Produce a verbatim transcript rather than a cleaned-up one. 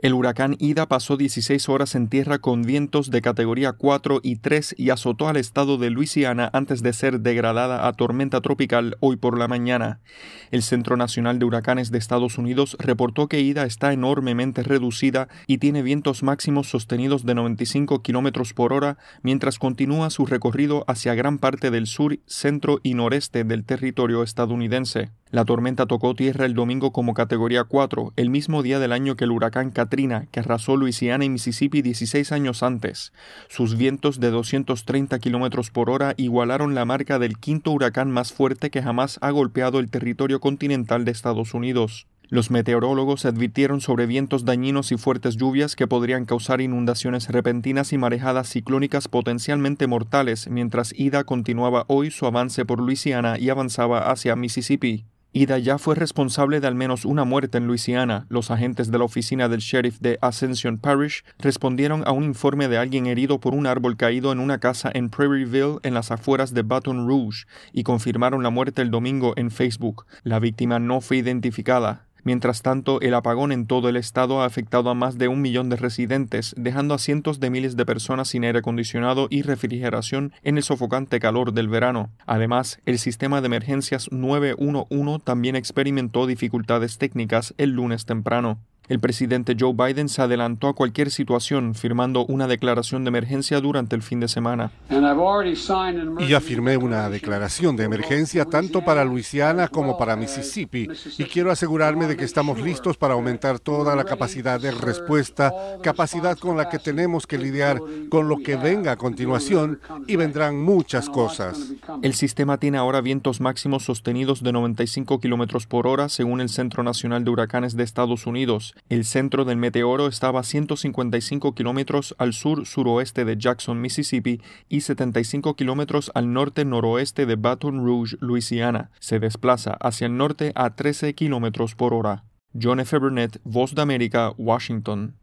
El huracán Ida pasó dieciséis horas en tierra con vientos de categoría cuatro y tres y azotó al estado de Luisiana antes de ser degradada a tormenta tropical hoy por la mañana. El Centro Nacional de Huracanes de Estados Unidos reportó que Ida está enormemente reducida y tiene vientos máximos sostenidos de noventa y cinco kilómetros por hora mientras continúa su recorrido hacia gran parte del sur, centro y noreste del territorio estadounidense. La tormenta tocó tierra el domingo como categoría cuatro, el mismo día del año que el huracán Katrina, que arrasó Luisiana y Mississippi dieciséis años antes. Sus vientos de doscientos treinta kilómetros por hora igualaron la marca del quinto huracán más fuerte que jamás ha golpeado el territorio continental de Estados Unidos. Los meteorólogos advirtieron sobre vientos dañinos y fuertes lluvias que podrían causar inundaciones repentinas y marejadas ciclónicas potencialmente mortales, mientras Ida continuaba hoy su avance por Luisiana y avanzaba hacia Mississippi. Ida ya fue responsable de al menos una muerte en Luisiana. Los agentes de la oficina del sheriff de Ascension Parish respondieron a un informe de alguien herido por un árbol caído en una casa en Prairieville, en las afueras de Baton Rouge, y confirmaron la muerte el domingo en Facebook. La víctima no fue identificada. Mientras tanto, el apagón en todo el estado ha afectado a más de un millón de residentes, dejando a cientos de miles de personas sin aire acondicionado y refrigeración en el sofocante calor del verano. Además, el sistema de emergencias nueve uno uno también experimentó dificultades técnicas el lunes temprano. El presidente Joe Biden se adelantó a cualquier situación, firmando una declaración de emergencia durante el fin de semana. Y ya firmé una declaración de emergencia tanto para Luisiana como para Mississippi, y quiero asegurarme de que estamos listos para aumentar toda la capacidad de respuesta, capacidad con la que tenemos que lidiar con lo que venga a continuación, y vendrán muchas cosas. El sistema tiene ahora vientos máximos sostenidos de noventa y cinco kilómetros por hora, según el Centro Nacional de Huracanes de Estados Unidos. El centro del meteoro estaba a ciento cincuenta y cinco kilómetros al sur-suroeste de Jackson, Mississippi, y setenta y cinco kilómetros al norte-noroeste de Baton Rouge, Luisiana. Se desplaza hacia el norte a trece kilómetros por hora. John F. Burnett, Voz de América, Washington.